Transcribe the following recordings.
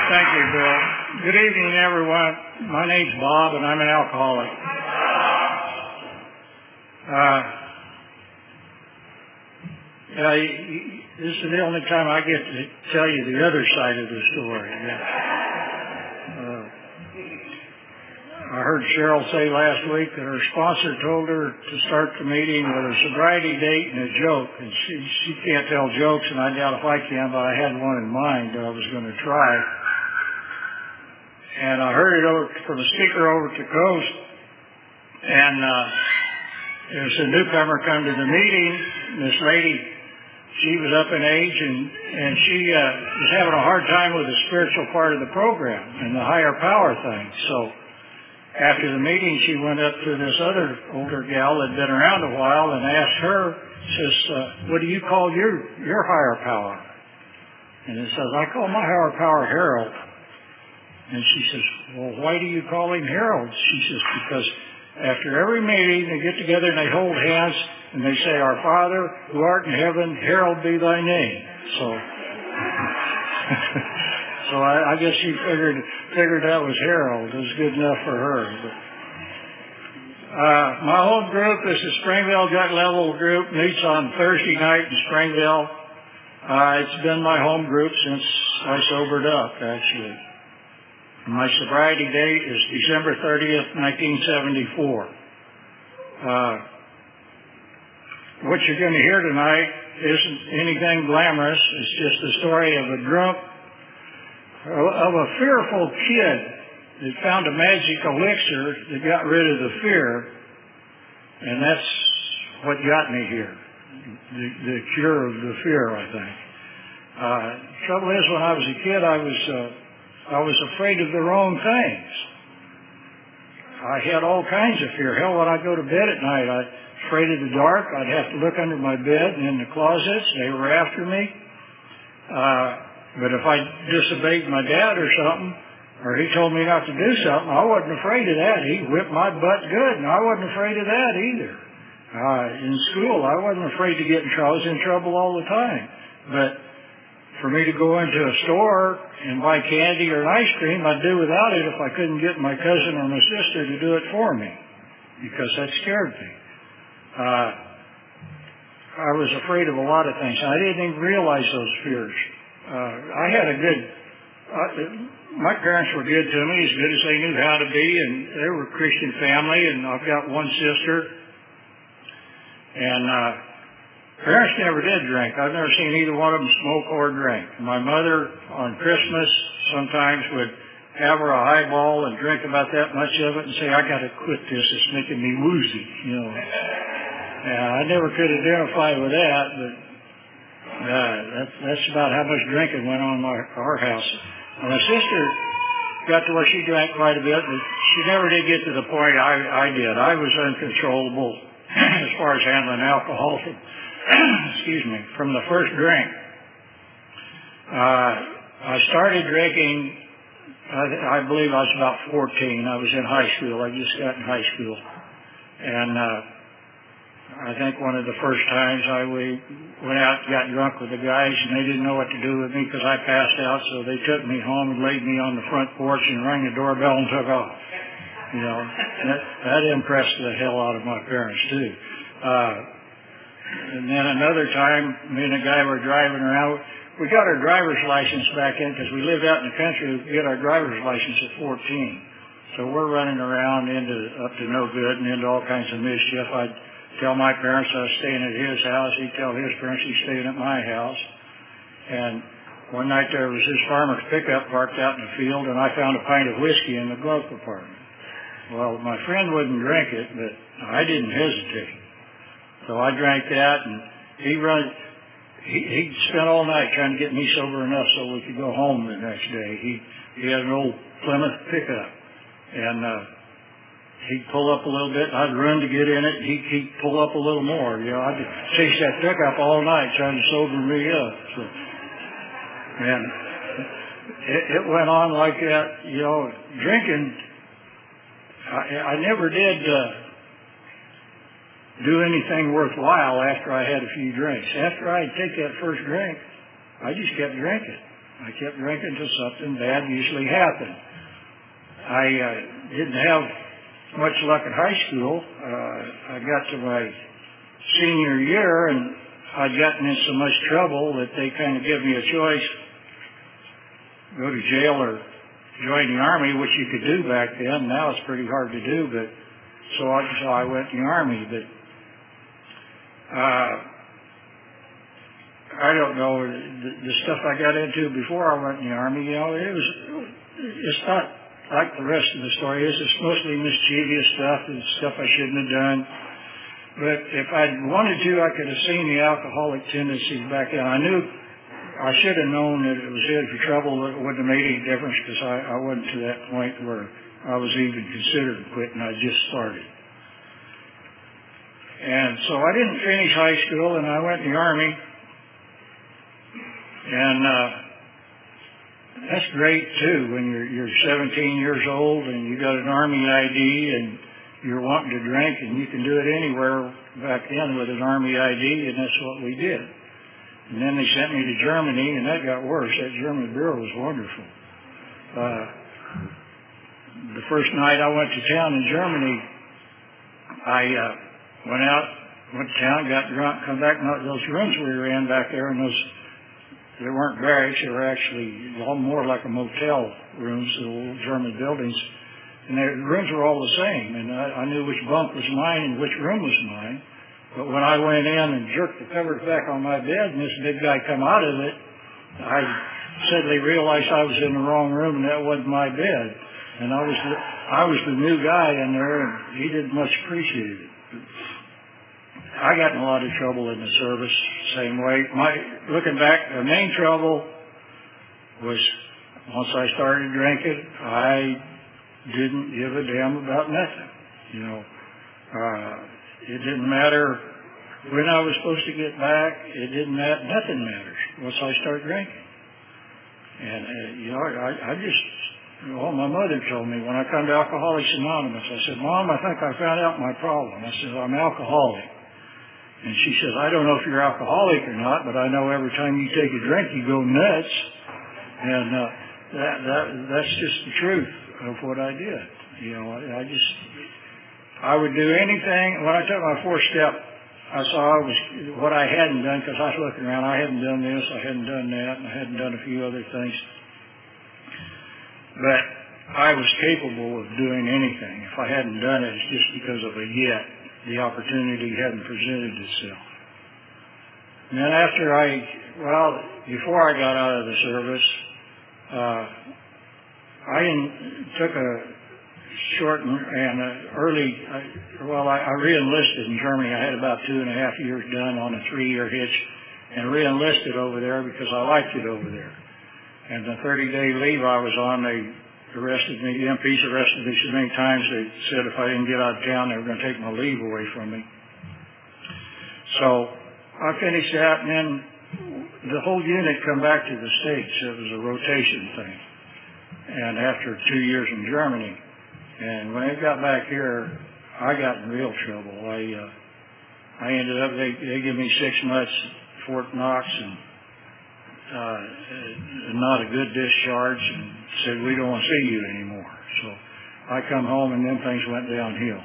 Thank you, Bill. Good evening, everyone. My name's Bob, and I'm an alcoholic. This is the only time I get to tell you the other side of the story. I heard Cheryl say last week that her sponsor told her to start the meeting with a sobriety date and a joke. And she can't tell jokes, and I doubt if I can, but I had one in mind that I was going to try. And I heard it from a speaker over at the coast, and there was a newcomer come to the meeting. This lady, she was up in age, and she was having a hard time with the spiritual part of the program and the higher power thing. So after the meeting, she went up to this other older gal that had been around a while and asked her, says, what do you call your higher power? And it says, I call my higher power Harold. And she says, well, why do you call him Harold? She says, because after every meeting, they get together and they hold hands and they say, Our Father, who art in heaven, hallowed be thy name. So I guess she figured that was Harold. It was good enough for her. But, my home group is the Springville Gut Level group. Meets on Thursday night in Springville. It's been my home group since I sobered up, actually. My sobriety date is December 30th, 1974. What you're going to hear tonight isn't anything glamorous. It's just the story of a fearful kid that found a magic elixir that got rid of the fear, and that's what got me here, the cure of the fear, I think. Trouble is, when I was a kid, I was afraid of the wrong things. I had all kinds of fear. Hell, when I go to bed at night, I was afraid of the dark. I'd have to look under my bed and in the closets. They were after me. But if I disobeyed my dad or something, or he told me not to do something, I wasn't afraid of that. He whipped my butt good, and I wasn't afraid of that either. In school, I wasn't afraid to get in trouble. I was in trouble all the time. But for me to go into a store and buy candy or an ice cream, I'd do without it if I couldn't get my cousin or my sister to do it for me, because that scared me. I was afraid of a lot of things. I didn't even realize those fears. My parents were good to me, as good as they knew how to be, and they were a Christian family, and I've got one sister. And parents never did drink. I've never seen either one of them smoke or drink. My mother, on Christmas, sometimes would have her a highball and drink about that much of it and say, I got to quit this. It's making me woozy, I never could identify with that, but that's about how much drinking went on in our house. My sister got to where she drank quite a bit, but she never did get to the point I did. I was uncontrollable as far as handling alcohol from the first drink. I started drinking, I believe I was about 14. I was in high school. I just got in high school. And I think one of the first times I went out and got drunk with the guys, and they didn't know what to do with me because I passed out, so they took me home and laid me on the front porch and rang the doorbell and took off. That impressed the hell out of my parents, too. And then another time, me and a guy were driving around. We got our driver's license back in because we lived out in the country. We get our driver's license at 14. So we're running around up to no good and into all kinds of mischief. I'd tell my parents I was staying at his house. He'd tell his parents he's staying at my house. And one night there was his farmer's pickup parked out in the field, and I found a pint of whiskey in the glove compartment. Well, my friend wouldn't drink it, but I didn't hesitate. So I drank that, and he spent all night trying to get me sober enough so we could go home the next day. He had an old Plymouth pickup, and he'd pull up a little bit, and I'd run to get in it. He'd pull up a little more. I'd chase that pickup all night trying to sober me up. So, and it went on like that. Drinking, I never did do anything worthwhile after I had a few drinks. After I'd take that first drink, I just kept drinking. I kept drinking until something bad usually happened. I didn't have much luck at high school. I got to my senior year, and I'd gotten in so much trouble that they kind of gave me a choice: go to jail or join the Army, which you could do back then. Now it's pretty hard to do, but so I went in the Army. But I don't know, the stuff I got into before I went in the Army, it's not like the rest of the story. It's mostly mischievous stuff and stuff I shouldn't have done. But if I'd wanted to, I could have seen the alcoholic tendencies back then. I knew I should have known that it was headed for trouble. It wouldn't have made any difference because I wasn't to that point where I was even considering quitting. I just started. And so I didn't finish high school, and I went in the Army. And that's great, too, when you're 17 years old and you got an Army ID and you're wanting to drink, and you can do it anywhere back then with an Army ID, and that's what we did. And then they sent me to Germany, and that got worse. That German bureau was wonderful. The first night I went to town in Germany, I went to town, got drunk, come back, and those rooms we were in back there, and they weren't barracks, they were actually more like a motel rooms, the old German buildings. And the rooms were all the same, and I knew which bunk was mine and which room was mine. But when I went in and jerked the covers back on my bed and this big guy come out of it, I suddenly realized I was in the wrong room and that wasn't my bed. And I was the new guy in there, and he didn't much appreciate it. I got in a lot of trouble in the service, same way. Looking back, the main trouble was once I started drinking, I didn't give a damn about nothing. It didn't matter when I was supposed to get back. It didn't matter. Nothing matters once I start drinking. And, my mother told me when I come to Alcoholics Anonymous, I said, Mom, I think I found out my problem. I said, I'm alcoholic. And she says, I don't know if you're alcoholic or not, but I know every time you take a drink, you go nuts. And that's just the truth of what I did. I would do anything. When I took my fourth step, I saw what I hadn't done, because I was looking around. I hadn't done this, I hadn't done that, and I hadn't done a few other things. But I was capable of doing anything. If I hadn't done it, it's just because of the opportunity hadn't presented itself. And then before I got out of the service, I took a short and early, I re-enlisted in Germany. I had about 2.5 years done on a 3-year hitch and re-enlisted over there because I liked it over there. And the 30-day leave I was on, the MPs arrested me so many times they said if I didn't get out of town, they were going to take my leave away from me. So I finished that, and then the whole unit come back to the States. It was a rotation thing. And after 2 years in Germany, and when they got back here, I got in real trouble. I ended up, they gave me 6 months at Fort Knox and not a good discharge, and said, we don't want to see you anymore. So I come home, and then things went downhill.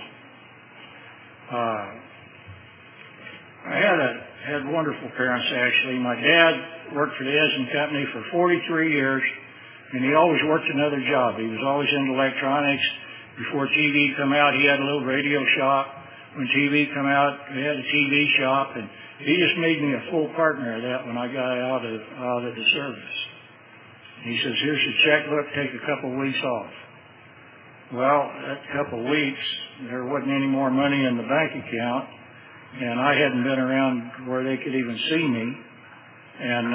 I had wonderful parents, actually. My dad worked for the Edison Company for 43 years, and he always worked another job. He was always into electronics. Before TV come out, he had a little radio shop. When TV come out, he had a TV shop, and he just made me a full partner of that when I got out of the service. He says, here's your checkbook, take a couple of weeks off. Well, that couple of weeks, there wasn't any more money in the bank account, and I hadn't been around where they could even see me. And,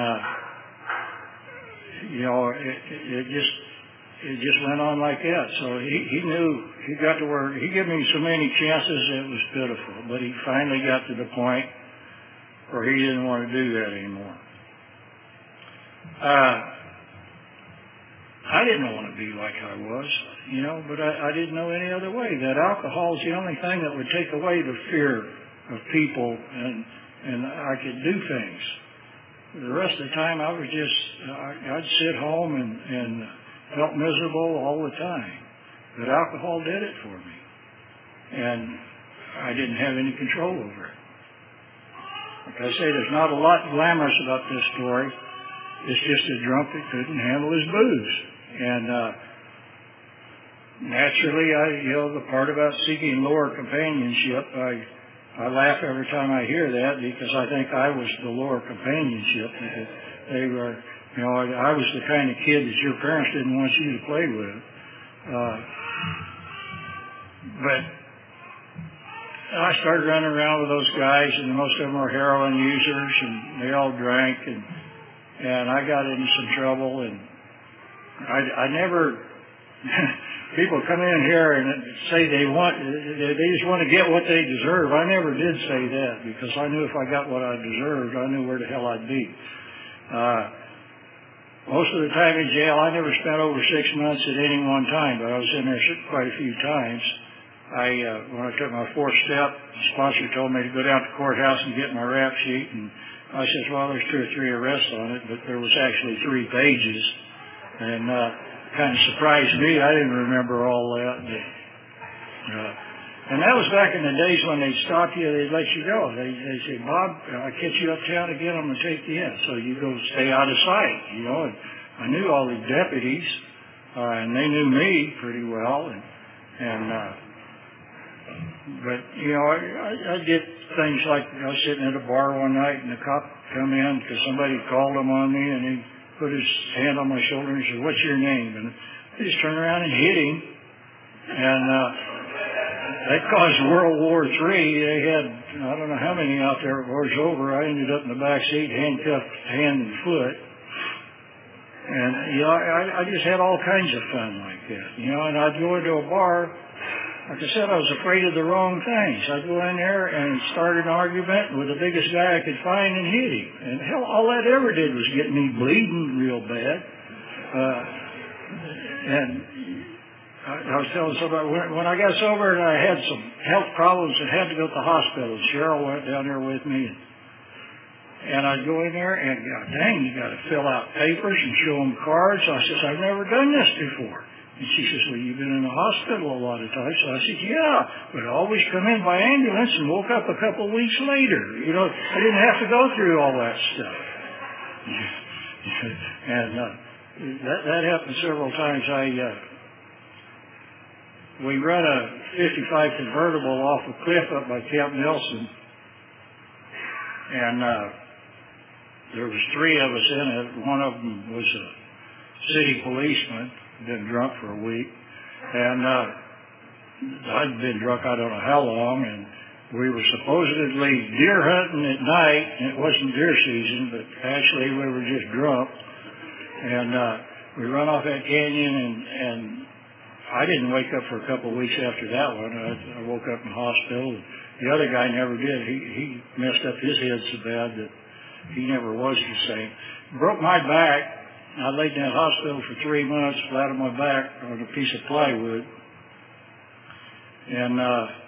it just went on like that. So he knew, he got to where, he gave me so many chances it was pitiful, but he finally got to the point where he didn't want to do that anymore. I didn't want to be like I was, but I didn't know any other way. That alcohol is the only thing that would take away the fear of people, and I could do things. the rest of the time I was just, I'd sit home and felt miserable all the time. But alcohol did it for me. And I didn't have any control over it. Like I say, there's not a lot glamorous about this story. It's just a drunk that couldn't handle his booze. And naturally, the part about seeking lower companionship, I laugh every time I hear that because I think I was the lower companionship. Because they were, I was the kind of kid that your parents didn't want you to play with. But I started running around with those guys, and most of them were heroin users, and they all drank, and I got into some trouble, and I never. People come in here and say they just want to get what they deserve. I never did say that because I knew if I got what I deserved, I knew where the hell I'd be. Most of the time in jail, I never spent over 6 months at any one time, but I was in there quite a few times. When I took my fourth step, the sponsor told me to go down to the courthouse and get my rap sheet, and I said, well, there's 2 or 3 arrests on it, but there was actually 3 pages, and kind of surprised me. I didn't remember all that. But, and that was back in the days when they'd stop you, they'd let you go. They'd say, Bob, I catch you uptown again, I'm going to take you in. So you go stay out of sight, and I knew all the deputies, and they knew me pretty well, but, I did things like I was sitting at a bar one night and the cop come in because somebody called him on me and he put his hand on my shoulder and he said, what's your name? And I just turned around and hit him. And that caused World War III. They had, I don't know how many out there. It was over. I ended up in the back seat, handcuffed hand and foot. And, I just had all kinds of fun like that. And I'd go into a bar. Like I said, I was afraid of the wrong things. I'd go in there and start an argument with the biggest guy I could find and hit him. And hell, all that ever did was get me bleeding real bad. And I was telling somebody, when I got sober and I had some health problems and had to go to the hospital, Cheryl went down there with me. And I'd go in there and, God dang, you got to fill out papers and show them cards. I says, I've never done this before. And she says, well, you've been in the hospital a lot of times. So I said, yeah, but I always come in by ambulance and woke up a couple of weeks later. I didn't have to go through all that stuff. And that happened several times. We run a 55 convertible off a cliff up by Camp Nelson. And there was 3 of us in it. One of them was a city policeman. Been drunk for a week, and I'd been drunk I don't know how long, and we were supposedly deer hunting at night, and it wasn't deer season, but actually we were just drunk, and we run off that canyon, and I didn't wake up for a couple of weeks after that one. I woke up in the hospital. The other guy never did. He messed up his head so bad that he never was the same. Broke my back. I laid in that hospital for 3 months, flat on my back on a piece of plywood. And,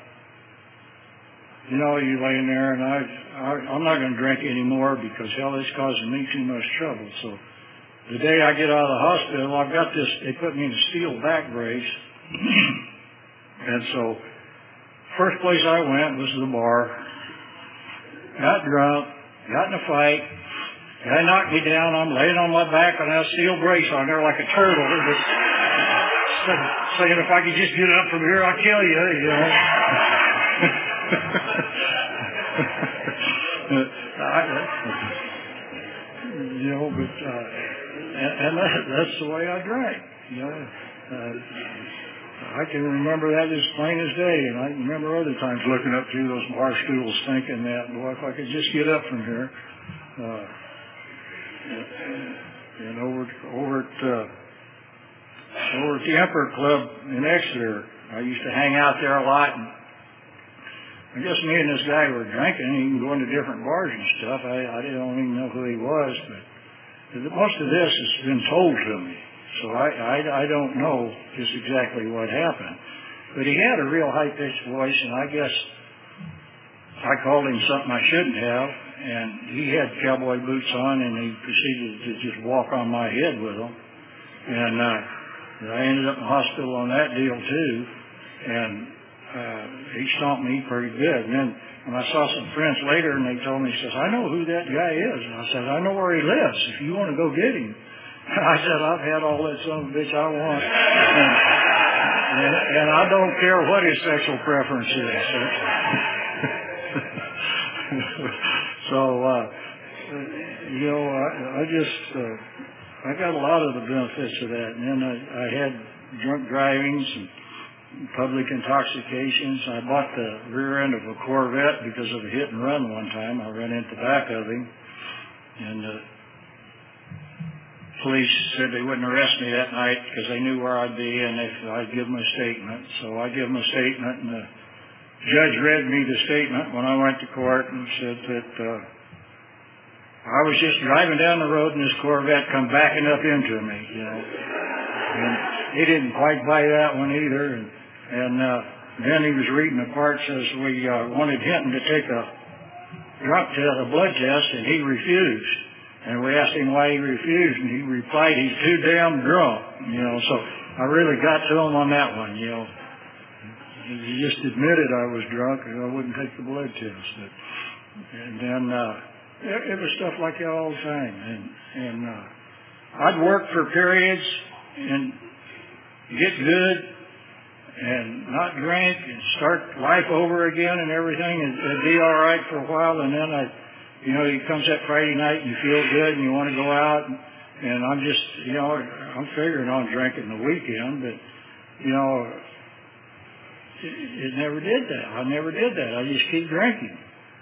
you laying there, and I'm not going to drink anymore because, hell, it's causing me too much trouble. So the day I get out of the hospital, I've got this, they put me in a steel back brace. And so first place I went was the bar. Got drunk, got in a fight. Guy knocked me down. I'm laying on my back on that steel brace on there like a turtle. Saying if I could just get up from here, I'll kill you, but that's the way I drank. I can remember that as plain as day, and I can remember other times looking up through those bar stools thinking that, boy, if I could just get up from here. And over at the Emperor Club in Exeter, I used to hang out there a lot. And I guess me and this guy were drinking, even going to different bars and stuff. I don't even know who he was, but most of this has been told to me, so I don't know just exactly what happened. But he had a real high-pitched voice, and I guess I called him something I shouldn't have. and he had cowboy boots on, and he proceeded to just walk on my head with them. And I ended up in the hospital on that deal too, and he stomped me pretty good. And then when I saw some friends later, and they told me, he says, I know who that guy is. And I said, I know where he lives. If you want to go get him. I said, I've had all that son of a bitch I want. And I don't care what his sexual preference is. So, I got a lot of the benefits of that. And then I had drunk drivings and public intoxications. I bought the rear end of a Corvette because of a hit and run one time. I ran into the back of him, and the police said they wouldn't arrest me that night because they knew where I'd be and if I'd give them a statement. So I gave them a statement, and the judge read me the statement when I went to court and said that I was just driving down the road and this Corvette come backing up into me, And he didn't quite buy that one either. And then he was reading the part says we wanted Hinton to take a blood test, and he refused. And we asked him why he refused, and he replied, he's too damn drunk. So I really got to him on that one. He just admitted I was drunk, and I wouldn't take the blood test. And then it was stuff like that all the time. And I'd work for periods and get good and not drink and start life over again and everything, and it'd be all right for a while, and then it comes that Friday night and you feel good and you want to go out, and I'm just, I'm figuring on drinking the weekend, but, it never did that. I never did that. I just keep drinking.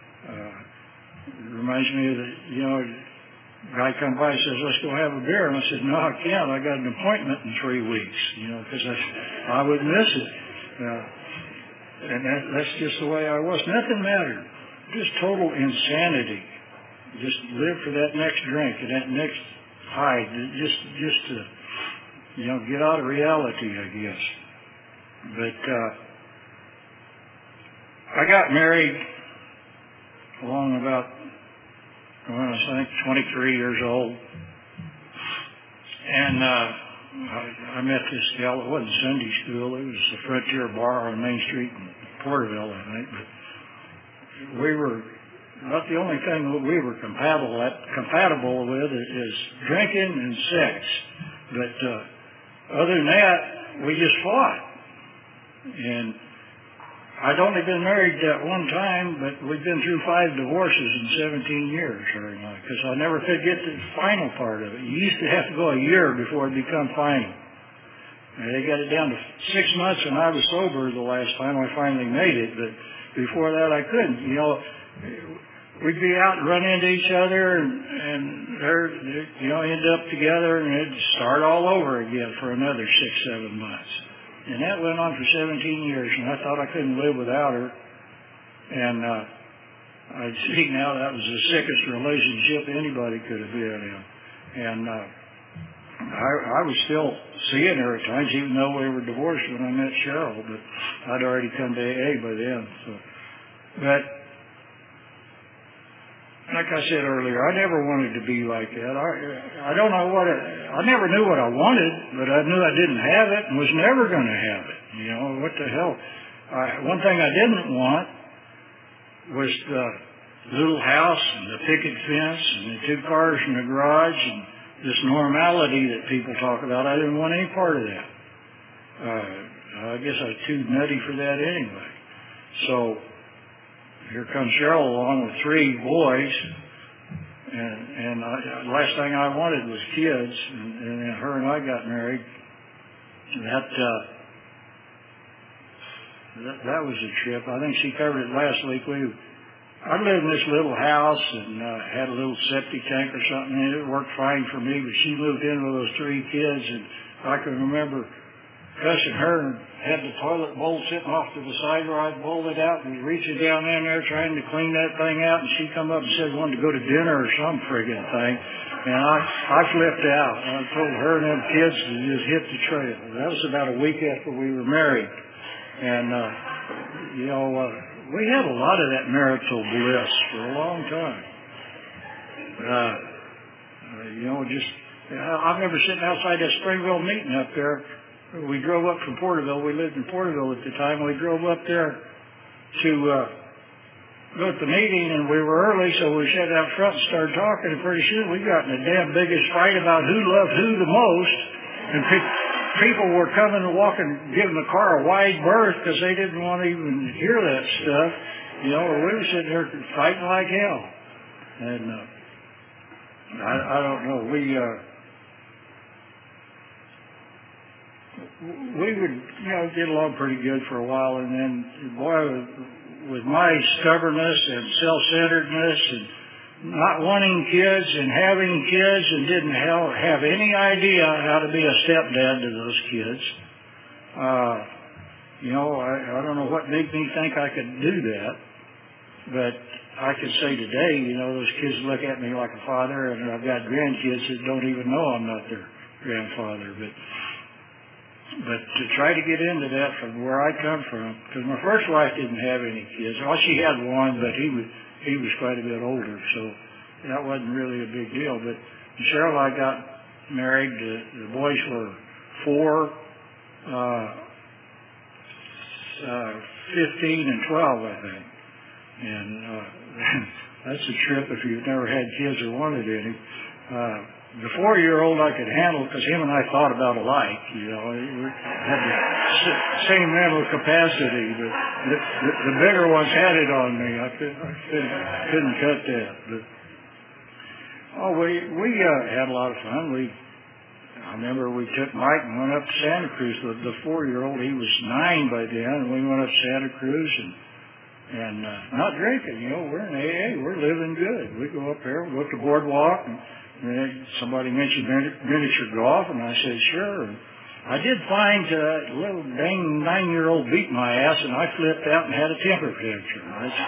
It reminds me of guy come by and says, let's go have a beer. And I said, no, I can't. I got an appointment in 3 weeks, because I would miss it. And that's just the way I was. Nothing mattered. Just total insanity. Just live for that next drink and that next high. Just to, get out of reality, I guess. But I got married along about, I think 23 years old. And I met this gal. It wasn't Sunday school. It was the Frontier Bar on Main Street in Porterville, I think. But we were about the only thing that we were compatible with is drinking and sex. But other than that, we just fought. And I'd only been married that one time, but we'd been through 5 divorces in 17 years, because I never could get to the final part of it. You used to have to go a year before it become final. And they got it down to 6 months, and I was sober the last time I finally made it, but before that I couldn't. We'd be out and run into each other, and end up together, and it'd start all over again for another 6-7 months. And that went on for 17 years, and I thought I couldn't live without her. And I see now that was the sickest relationship anybody could have been in. And I was still seeing her at times, even though we were divorced when I met Cheryl, but I'd already come to AA by then. But like I said earlier, I never wanted to be like that. I don't know I never knew what I wanted, but I knew I didn't have it and was never going to have it. What the hell? One thing I didn't want was the little house and the picket fence and the 2 cars in the garage and this normality that people talk about. I didn't want any part of that. I guess I was too nutty for that anyway. So here comes Cheryl along with 3 boys, and last thing I wanted was kids, and then her and I got married. That was a trip. I think she covered it last week. I lived in this little house and had a little septic tank or something, and it worked fine for me, but she moved in with those 3 kids, and I can remember cussing her and had the toilet bowl sitting off to the side where I'd bowled it out and reaching down in there trying to clean that thing out, and she come up and said wanted to go to dinner or some friggin' thing, and I flipped out. I told her and them kids to just hit the trail. That was about a week after we were married, and we had a lot of that marital bliss for a long time. I remember sitting outside that Springville meeting up there. We drove up from Porterville. We lived in Porterville at the time. We drove up there to go to the meeting, and we were early, so we sat out front and started talking, and pretty soon we got in the damn biggest fight about who loved who the most, and people were coming and walking, giving the car a wide berth because they didn't want to even hear that stuff. We were sitting there fighting like hell. And I don't know. We would, get along pretty good for a while, and then, boy, with my stubbornness and self-centeredness and not wanting kids and having kids and didn't have any idea how to be a stepdad to those kids. I don't know what made me think I could do that, but I could say today, those kids look at me like a father, and I've got grandkids that don't even know I'm not their grandfather. But to try to get into that from where I come from, because my first wife didn't have any kids. Well, she had one, but he was quite a bit older, so that wasn't really a big deal. But Cheryl and I got married. The boys were 4, 15, and 12, I think. And that's a trip if you've never had kids or wanted any. The 4-year-old I could handle because him and I thought about alike. We had the same mental capacity, but the bigger ones had it on me. I couldn't cut that. But we had a lot of fun. I remember we took Mike and went up to Santa Cruz. The 4-year-old, he was 9 by then, and we went up to Santa Cruz and not drinking. We're in AA. We're living good. We go up there, we go up the boardwalk, and somebody mentioned miniature golf, and I said, sure. And I did find a little dang 9-year-old beat my ass, and I flipped out and had a temper tantrum.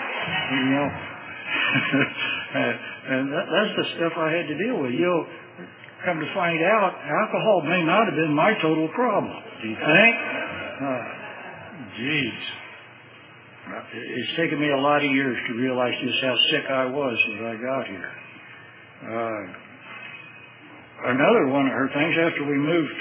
And that's the stuff I had to deal with. Come to find out, alcohol may not have been my total problem. Do you think? Geez. It's taken me a lot of years to realize just how sick I was when I got here. Another one of our things after we moved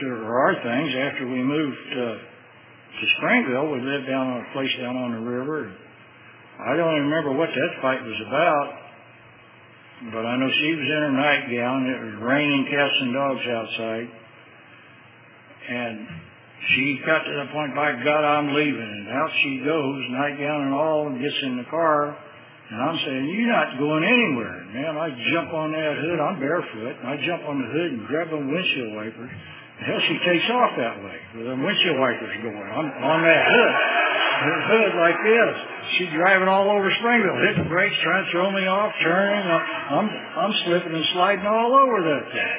to Springville, we lived down on a place down on the river. I don't even remember what that fight was about, but I know she was in her nightgown. It was raining cats and dogs outside, and she got to the point, by God, I'm leaving. And out she goes, nightgown and all, and gets in the car. And I'm saying, you're not going anywhere. Man, I jump on that hood. I'm barefoot. And I jump on the hood and grab them windshield wipers. And hell, she takes off that way with them windshield wipers going. I'm on that hood. Her hood like this. She's driving all over Springville, hitting the brakes, trying to throw me off, turning. I'm slipping and sliding all over that thing.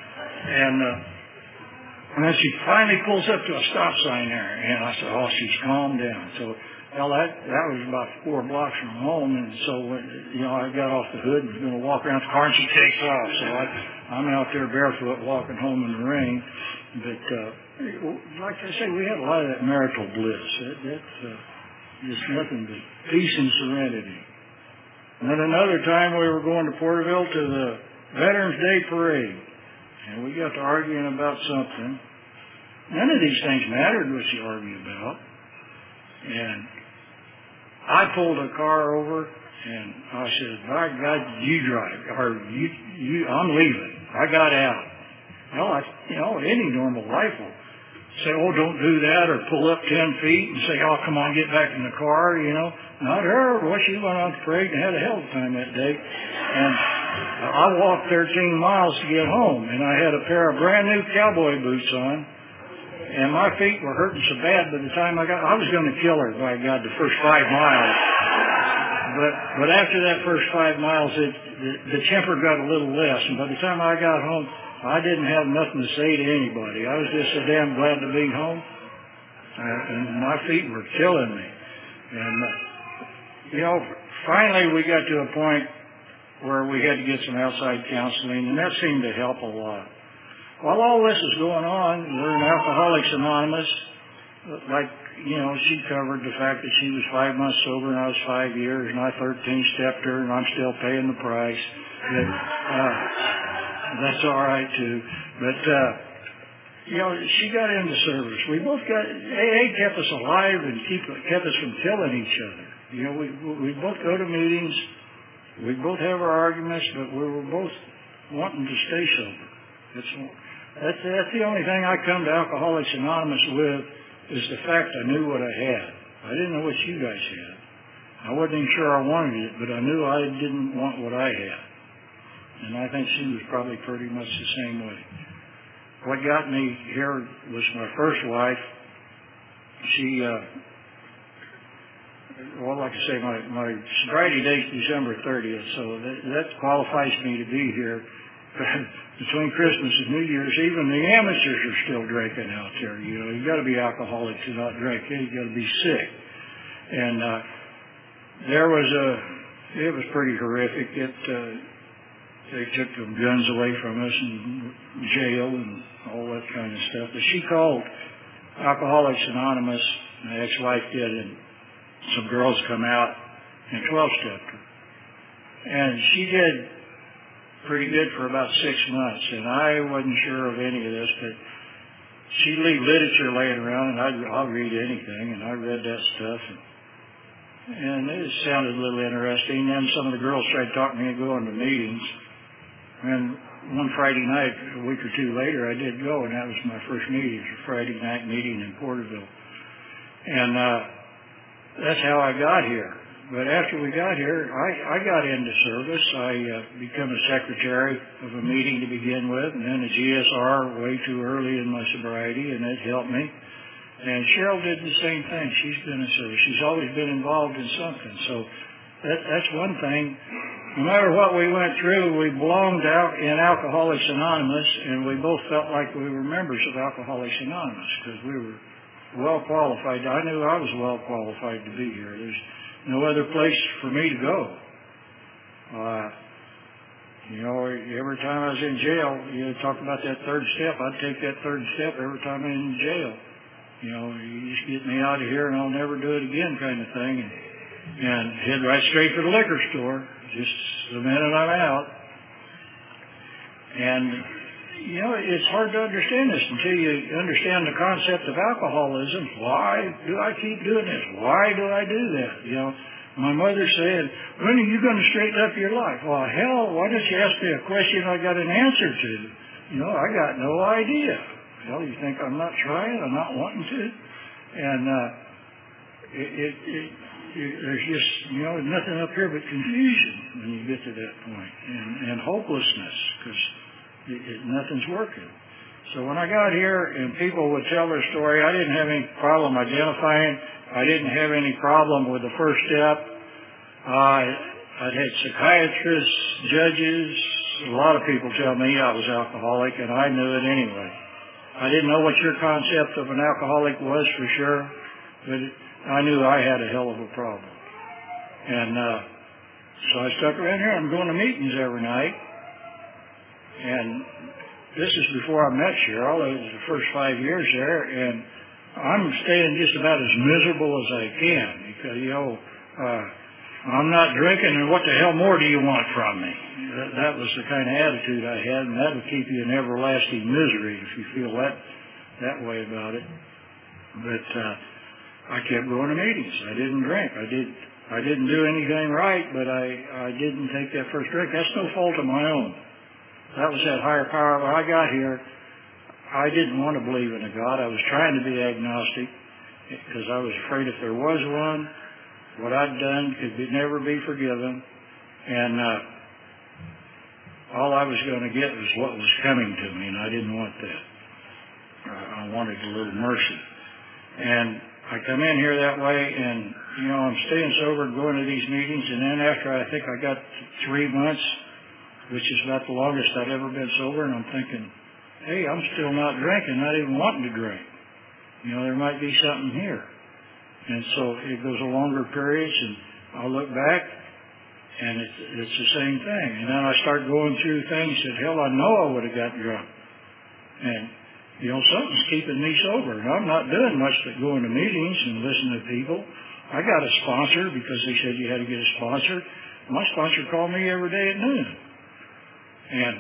And then she finally pulls up to a stop sign there. And I said, oh, she's calmed down. So, well, that was about 4 blocks from home, and so I got off the hood and was going to walk around the car, and she takes off. So I'm out there barefoot walking home in the rain. But like I say, we had a lot of that marital bliss. That's just nothing but peace and serenity. And then another time we were going to Porterville to the Veterans Day Parade, and we got to arguing about something. None of these things mattered what you argue about. And I pulled a car over, and I said, by God, you drive, or I'm leaving. I got out. Well, any normal life will say, oh, don't do that, or pull up 10 feet and say, oh, come on, get back in the car, Not her. Well, she went on the parade and had a hell of a time that day. And I walked 13 miles to get home, and I had a pair of brand new cowboy boots on. And my feet were hurting so bad by the time I was going to kill her, by God, the first 5 miles. But after that first 5 miles, the temper got a little less. And by the time I got home, I didn't have nothing to say to anybody. I was just so damn glad to be home. And my feet were killing me. And, finally we got to a point where we had to get some outside counseling, and that seemed to help a lot. While all this is going on, we're in Alcoholics Anonymous, like, she covered the fact that she was 5 months sober and I was 5 years, and I 13-stepped her, and I'm still paying the price. But, that's all right too. But she got into service. We both got AA kept us alive and kept us from killing each other. We both go to meetings. We both have our arguments, but we were both wanting to stay sober. That's the only thing I come to Alcoholics Anonymous with, is the fact I knew what I had. I didn't know what you guys had. I wasn't even sure I wanted it, but I knew I didn't want what I had. And I think she was probably pretty much the same way. What got me here was my first wife. She, like I say, my sobriety date's December 30th, so that qualifies me to be here. Between Christmas and New Year's, even the amateurs are still drinking out there. You got to be alcoholic to not drink. You got to be sick. And it was pretty horrific. They took the guns away from us and jail and all that kind of stuff. But she called Alcoholics Anonymous, my ex-wife did, and some girls come out and 12-stepped her. And she did pretty good for about 6 months, and I wasn't sure of any of this, but she'd leave literature laying around, and I'll read anything, and I read that stuff, and it sounded a little interesting. Then some of the girls tried talking to me to go into meetings, and one Friday night, a week or two later, I did go, and that was my first meeting. It was a Friday night meeting in Porterville, and that's how I got here. But after we got here, I got into service. I became a secretary of a meeting to begin with, and then a GSR way too early in my sobriety, and it helped me. And Cheryl did the same thing. She's been in service. She's always been involved in something. So that's one thing. No matter what we went through, we belonged out in Alcoholics Anonymous, and we both felt like we were members of Alcoholics Anonymous because we were well qualified. I knew I was well qualified to be here. There's no other place for me to go. Every time I was in jail, talk about that third step, I'd take that third step every time I'm in jail. You just get me out of here and I'll never do it again kind of thing. And head right straight for the liquor store, just the minute I'm out. And, it's hard to understand this until you understand the concept of alcoholism. Why do I keep doing this? Why do I do that? My mother said, when are you going to straighten up your life? Well, hell, why don't you ask me a question I got an answer to? I got no idea. Well, you think I'm not trying? I'm not wanting to? And there's just, nothing up here but confusion when you get to that point, and hopelessness, because nothing's working. So when I got here and people would tell their story, I didn't have any problem identifying. I didn't have any problem with the first step. I'd had psychiatrists, judges, a lot of people tell me I was alcoholic, and I knew it anyway. I didn't know what your concept of an alcoholic was for sure, but I knew I had a hell of a problem. And so I stuck around here. I'm going to meetings every night. And this is before I met Cheryl. It was the first 5 years there, and I'm staying just about as miserable as I can because, I'm not drinking, and what the hell more do you want from me? That was the kind of attitude I had, and that would keep you in everlasting misery if you feel that way about it. But I kept going to meetings. I didn't drink. I didn't do anything right, but I didn't take that first drink. That's no fault of my own. That was that higher power. When I got here, I didn't want to believe in a God. I was trying to be agnostic because I was afraid if there was one, what I'd done could never be forgiven. And all I was going to get was what was coming to me, and I didn't want that. I wanted a little mercy. And I come in here that way, and, I'm staying sober and going to these meetings, and then after I think I got 3 months, which is about the longest I'd ever been sober, and I'm thinking, hey, I'm still not drinking, not even wanting to drink. There might be something here. And so it goes a longer periods, and I'll look back, and it's the same thing. And then I start going through things that, hell, I know I would have got drunk. And Something's keeping me sober. And I'm not doing much but going to meetings and listening to people. I got a sponsor because they said you had to get a sponsor. My sponsor called me every day at noon. And,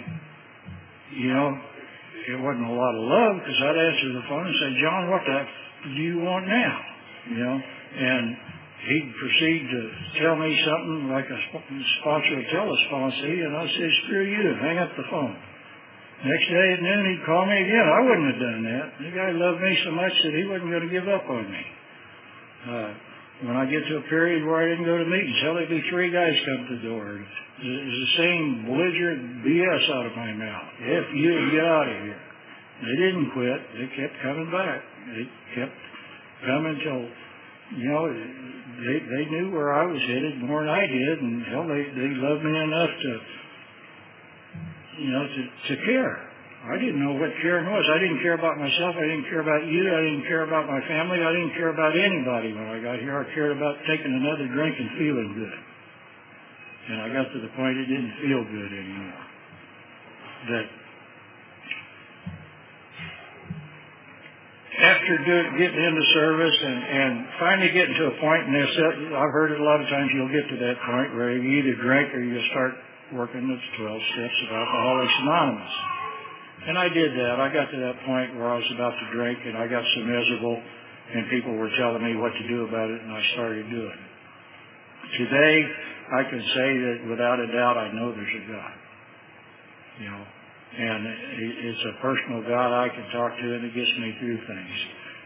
it wasn't a lot of love because I'd answer the phone and say, John, what the do you want now? And he'd proceed to tell me something like a sponsor would tell a sponsee, and I'd say, screw you, hang up the phone. Next day at noon, he'd call me again. I wouldn't have done that. The guy loved me so much that he wasn't going to give up on me. When I get to a period where I didn't go to meetings, there'd be 3 guys come to the door. It was the same belligerent BS out of my mouth. If you get out of here. They didn't quit. They kept coming back. They kept coming till, they knew where I was headed more than I did, and hell, they loved me enough to care. I didn't know what caring was. I didn't care about myself. I didn't care about you. I didn't care about my family. I didn't care about anybody when I got here. I cared about taking another drink and feeling good. And I got to the point it didn't feel good anymore. That after getting into service and finally getting to a point, and I've heard it a lot of times, you'll get to that point where you either drink or you start working the 12 steps of Alcoholics Anonymous. And I did that. I got to that point where I was about to drink, and I got so miserable, and people were telling me what to do about it, and I started doing it. Today, I can say that without a doubt, I know there's a God. And it's a personal God I can talk to, and it gets me through things.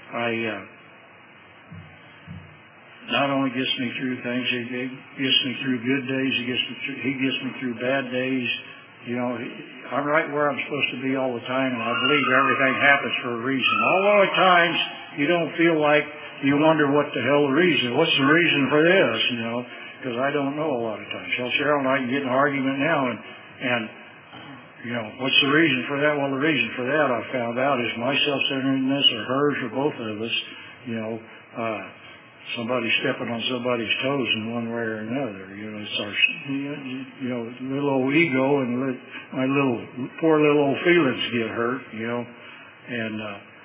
Not only gets me through things, it gets me through good days. He gets me through bad days. I'm right where I'm supposed to be all the time, and I believe everything happens for a reason. Although at times you don't feel like you wonder what the hell the reason. What's the reason for this? Because I don't know a lot of times. Hell, Cheryl and I can get in an argument now, and what's the reason for that? Well, the reason for that I found out is my self-centeredness or hers or both of us. Somebody stepping on somebody's toes in one way or another. It's our, little old ego and my poor little old feelings get hurt, and,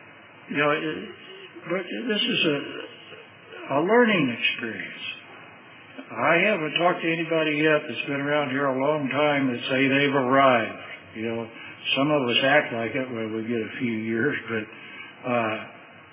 but this is a learning experience. I haven't talked to anybody yet that's been around here a long time that say they've arrived. Some of us act like it when we get a few years, but,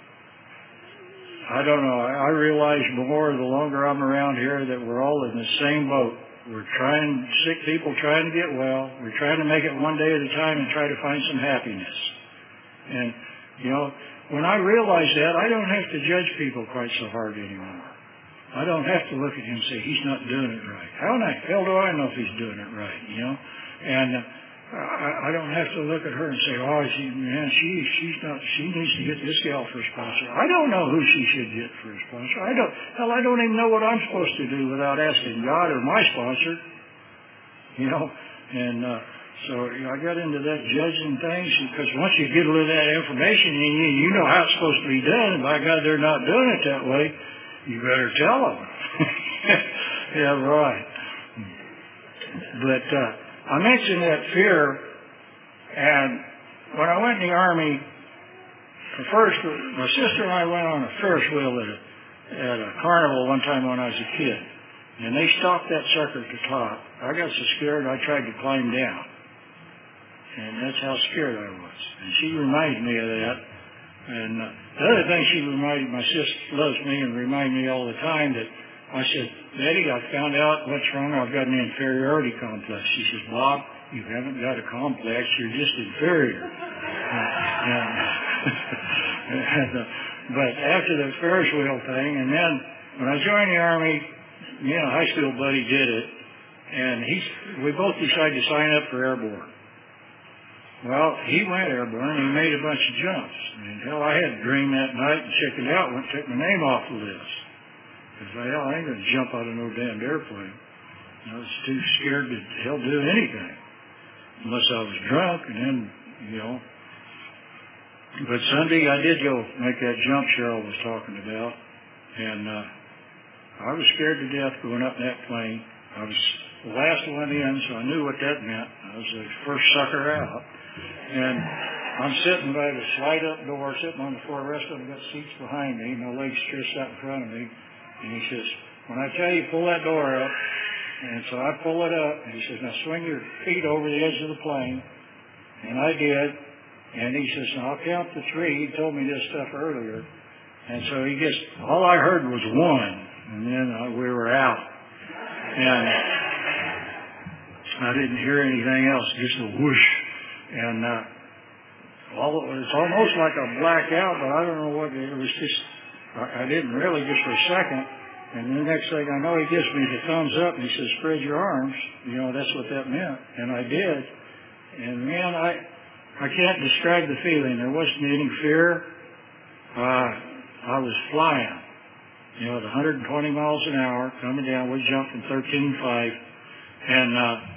I don't know. I realize more the longer I'm around here that we're all in the same boat. We're sick people trying to get well. We're trying to make it one day at a time and try to find some happiness. And, when I realize that, I don't have to judge people quite so hard anymore. I don't have to look at him and say, he's not doing it right. How in the hell do I know if he's doing it right, And I don't have to look at her and say, she needs to get this gal for a sponsor. I don't know who she should get for a sponsor. I don't even know what I'm supposed to do without asking God or my sponsor. And so I got into that judging things because once you get a little of that information and you know how it's supposed to be done, and by God, they're not doing it that way, you better tell them. Yeah, right. But I mentioned that fear, and when I went in the Army, my sister and I went on a Ferris wheel at a carnival one time when I was a kid, and they stopped that sucker at the top. I got so scared I tried to climb down, and that's how scared I was. And she reminded me of that. And the other thing my sister loves me and reminds me all the time that I said, Betty, I found out what's wrong. I've got an inferiority complex. She says, Bob, you haven't got a complex. You're just inferior. But after the Ferris wheel thing, and then when I joined the Army, a high school buddy did it, and we both decided to sign up for airborne. Well, he went airborne, and he made a bunch of jumps. And hell, I had a dream that night and checked it out and took my name off the list. Because I ain't going to jump out of no damn airplane. I was too scared to do anything. Unless I was drunk, and then, But Sunday, I did go make that jump Cheryl was talking about. And I was scared to death going up in that plane. I was the last one in, so I knew what that meant. I was the first sucker out. And I'm sitting by the slide-up door, sitting on the floor. The rest of them got seats behind me. My legs stretched out in front of me. And he says, when I tell you, pull that door up. And so I pull it up. And he says, now swing your feet over the edge of the plane. And I did. And he says, now I'll count to 3. He told me this stuff earlier. And so all I heard was 1. And then we were out. And I didn't hear anything else, just a whoosh. And it's almost like a blackout, but I don't know what it was. Just I didn't really, just for a second. And the next thing I know, he gives me the thumbs up and he says, "Spread your arms." That's what that meant, and I did. And man, I can't describe the feeling. There wasn't any fear. I was flying. At 120 miles an hour coming down. We jumped from 13.5, and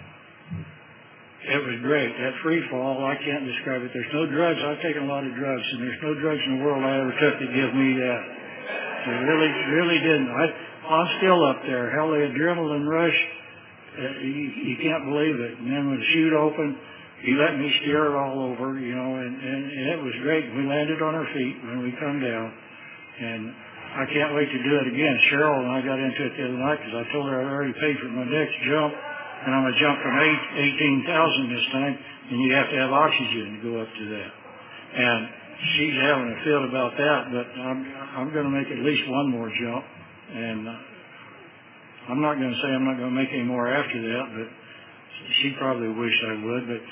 it was great. That free fall, I can't describe it. There's no drugs. I've taken a lot of drugs, and there's no drugs in the world I ever took that give me that. It really didn't. I'm still up there. Hell, the adrenaline rush, you can't believe it. And then when the chute opened, he let me steer it all over, and it was great. We landed on our feet when we come down, and I can't wait to do it again. Cheryl and I got into it the other night because I told her I'd already paid for my next jump, and I'm going to jump from 18,000 this time, and you have to have oxygen to go up to that. And she's having a fit about that, but I'm going to make at least one more jump, and I'm not going to say I'm not going to make any more after that, but she probably wished I would. But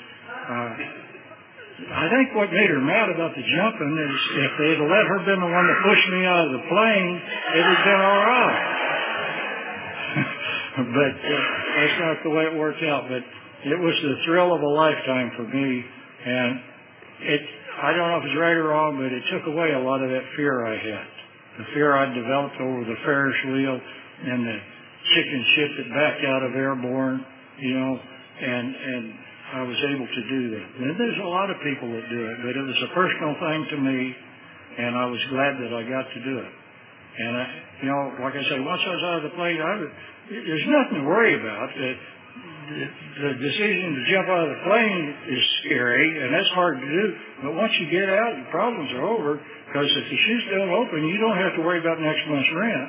I think what made her mad about the jumping is if they'd have let her been the one that pushed me out of the plane, it would have been all right. But that's not the way it worked out. But it was the thrill of a lifetime for me, and I don't know if it's right or wrong, but it took away a lot of that fear I had. The fear I'd developed over the Ferris wheel and the chicken shit that backed out of airborne, and I was able to do that. And there's a lot of people that do it, but it was a personal thing to me, and I was glad that I got to do it. And, like I say, once I was out of the plane, there's nothing to worry about. The decision to jump out of the plane is scary, and that's hard to do. But once you get out, your problems are over, because if the chutes don't open, you don't have to worry about next month's rent.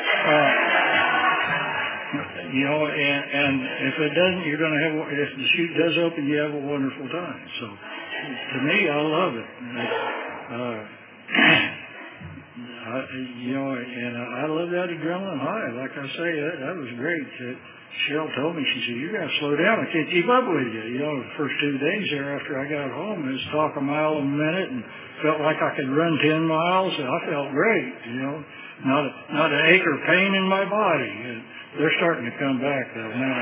And if it doesn't, you're going to have, if the chute does open, you have a wonderful time. So, to me, I love it. And I love that adrenaline high. Like I say, that was great. Cheryl told me, she said, "You got to slow down. I can't keep up with you." The first 2 days there after I got home, I was talking a mile a minute and felt like I could run 10 miles, and I felt great. Not an ache or pain in my body. And they're starting to come back though now.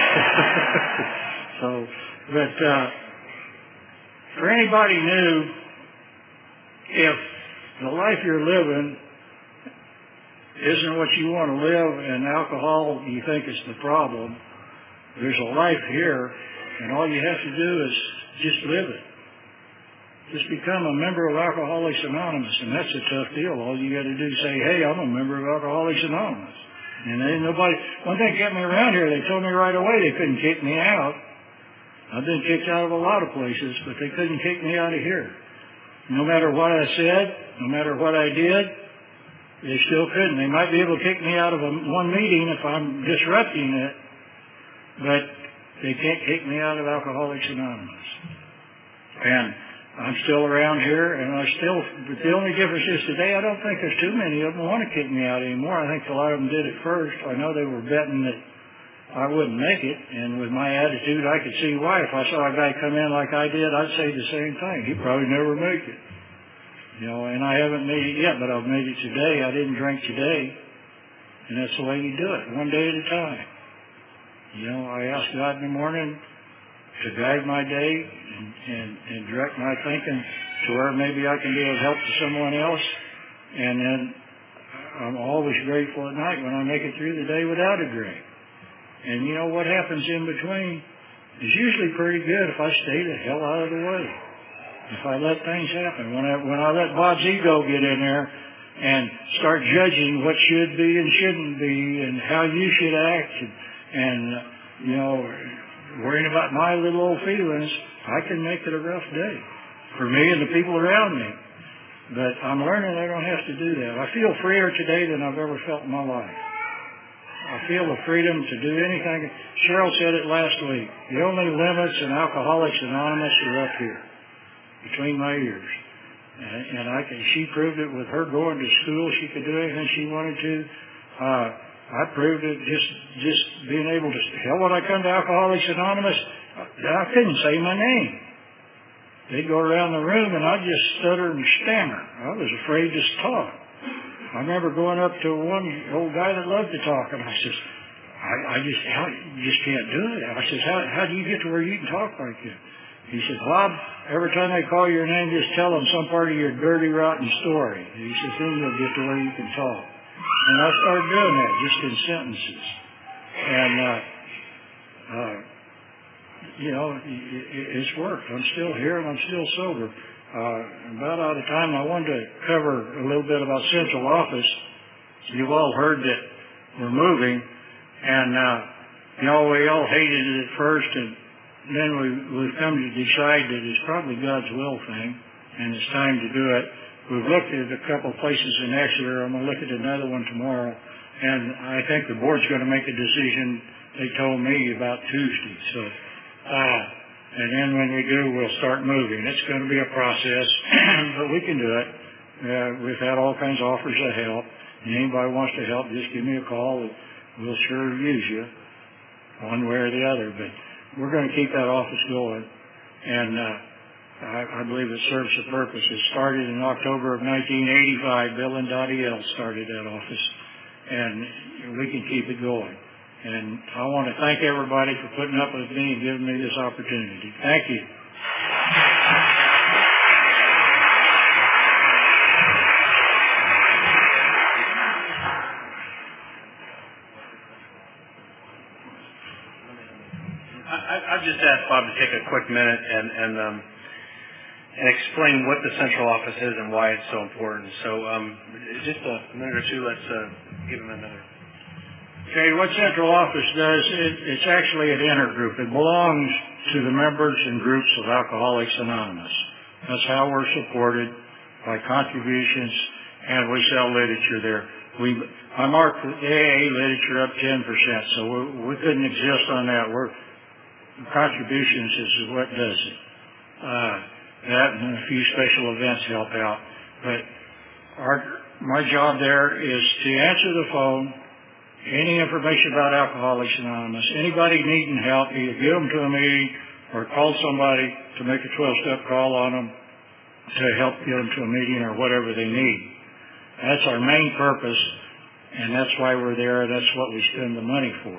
But for anybody new, if the life you're living isn't what you want to live, and alcohol you think is the problem, there's a life here, and all you have to do is just live it. Just become a member of Alcoholics Anonymous, and that's a tough deal. All you got to do is say, "Hey, I'm a member of Alcoholics Anonymous." And ain't nobody, one thing kept me around here, they told me right away they couldn't kick me out. I've been kicked out of a lot of places, but they couldn't kick me out of here. No matter what I said, no matter what I did, they still couldn't. They might be able to kick me out of one meeting if I'm disrupting it, but they can't kick me out of Alcoholics Anonymous. And I'm still around here, and but the only difference is today I don't think there's too many of them want to kick me out anymore. I think a lot of them did it first. I know they were betting that I wouldn't make it, and with my attitude, I could see why. If I saw a guy come in like I did, I'd say the same thing. He'd probably never make it. And I haven't made it yet, but I've made it today. I didn't drink today, and that's the way you do it, one day at a time. I ask God in the morning to guide my day and direct my thinking to where maybe I can be of help to someone else. And then I'm always grateful at night when I make it through the day without a drink. And what happens in between is usually pretty good if I stay the hell out of the way. If I let things happen. When I let Bob's ego get in there and start judging what should be and shouldn't be and how you should act and worrying about my little old feelings, I can make it a rough day. for me and the people around me. But I'm learning I don't have to do that. I feel freer today than I've ever felt in my life. I feel the freedom to do anything. Cheryl said it last week. The only limits in Alcoholics Anonymous are up here, between my ears. She proved it with her going to school. She could do anything she wanted to. I proved it just being able to. Hell, when I come to Alcoholics Anonymous, I couldn't say my name. They'd go around the room and I'd just stutter and stammer. I was afraid to talk. I remember going up to one old guy that loved to talk, and I says, you just can't do it. I says, how do you get to where you can talk like that? He said, Bob, every time they call your name, just tell them some part of your dirty, rotten story. He says, then you'll get to where you can talk. And I started doing that just in sentences. And, it's worked. I'm still here and I'm still sober. About out of time, I wanted to cover a little bit about central office. You've all heard that we're moving, and we all hated it at first, and then we've come to decide that it's probably God's will thing, and it's time to do it. We've looked at a couple of places in Exeter. I'm going to look at another one tomorrow, and I think the board's going to make a decision. They told me about Tuesday, so. And then when we do, we'll start moving. It's going to be a process, but we can do it. We've had all kinds of offers of help. And anybody wants to help, just give me a call. We'll sure use you one way or the other. But we're going to keep that office going. And I believe it serves a purpose. It started in October of 1985. Bill and Dottie L. started that office. And we can keep it going. And I want to thank everybody for putting up with me and giving me this opportunity. Thank you. I've just asked Bob to take a quick minute and explain what the central office is and why it's so important. So just a minute or two, let's give him another. Okay, what central office does, it's actually an intergroup. It belongs to the members and groups of Alcoholics Anonymous. That's how we're supported, by contributions, and we sell literature there. I marked the AA literature up 10%, so we couldn't exist on that. Contributions is what does it. That and a few special events help out. But my job there is to answer the phone. Any information about Alcoholics Anonymous, anybody needing help, either get them to a meeting or call somebody to make a 12-step call on them to help get them to a meeting or whatever they need. That's our main purpose, and that's why we're there. That's what we spend the money for.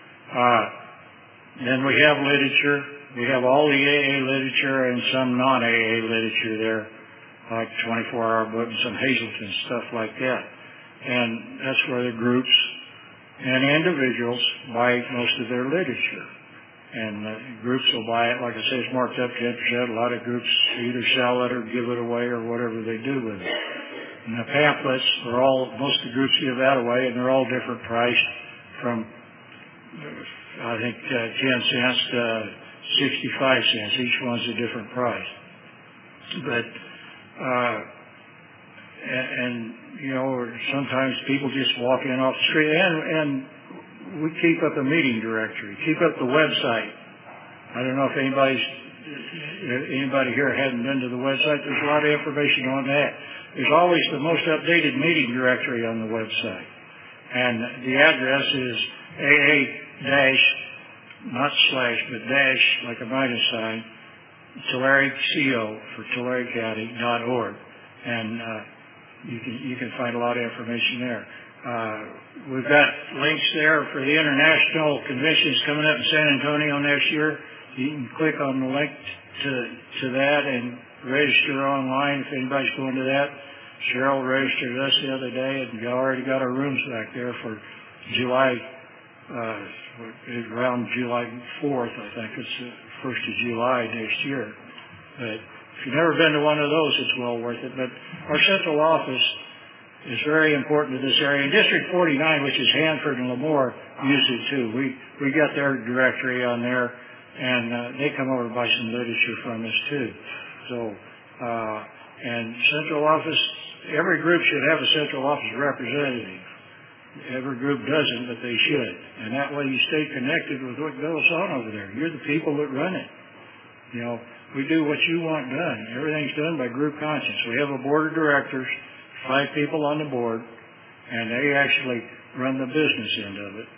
Then we have literature. We have all the AA literature and some non-AA literature there, like 24-hour book and some Hazelton stuff like that. And that's where the groups and individuals buy most of their literature. And groups will buy it, like I say, it's marked up 10%. A lot of groups either sell it or give it away or whatever they do with it. And the pamphlets most of the groups give that away, and they're all different priced from, I think, 10 cents to 65 cents. Each one's a different price. But, sometimes people just walk in off the street, and we keep up a meeting directory, keep up the website. I don't know if anybody here hadn't been to the website. There's a lot of information on that. There's always the most updated meeting directory on the website. And the address is not slash, but dash, like a minus sign, Tulare, CO for Tulare County.org. And you can find a lot of information there. We've got links there for the international conventions coming up in San Antonio next year. You can click on the link to that and register online if anybody's going to that. Cheryl registered us the other day, and we already got our rooms back there for July, around July 4th, I think. It's the 1st of July next year. But if you've never been to one of those, it's well worth it. But our central office is very important to this area. And District 49, which is Hanford and Lemoore, use it too. We got their directory on there, and they come over and buy some literature from us too. So And central office, every group should have a central office representative. Every group doesn't, but they should. And that way you stay connected with what goes on over there. You're the people that run it. You know, we do what you want done. Everything's done by group conscience. We have a board of directors, 5 people on the board, and they actually run the business end of it.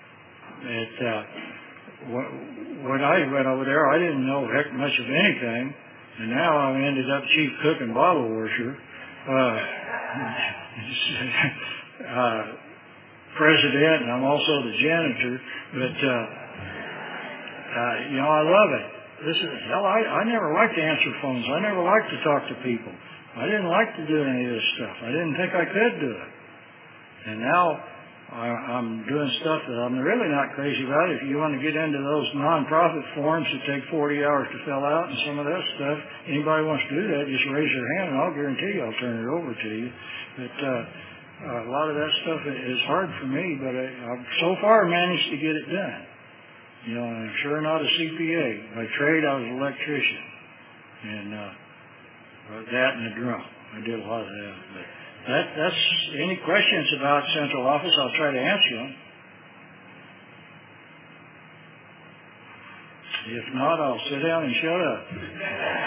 When I went over there, I didn't know heck much of anything, and now I ended up chief cook and bottle washer, president, and I'm also the janitor. But you know, I love it. I never liked to answer phones. I never liked to talk to people. I didn't like to do any of this stuff. I didn't think I could do it. And now I'm doing stuff that I'm really not crazy about. If you want to get into those nonprofit forms that take 40 hours to fill out and some of that stuff, anybody wants to do that, just raise their hand and I'll guarantee you I'll turn it over to you. But a lot of that stuff is hard for me, but I've so far managed to get it done. You know, I'm sure not a CPA. By trade, I was an electrician. And that and a drum. I did a lot of that. But that's any questions about central office, I'll try to answer them. If not, I'll sit down and shut up.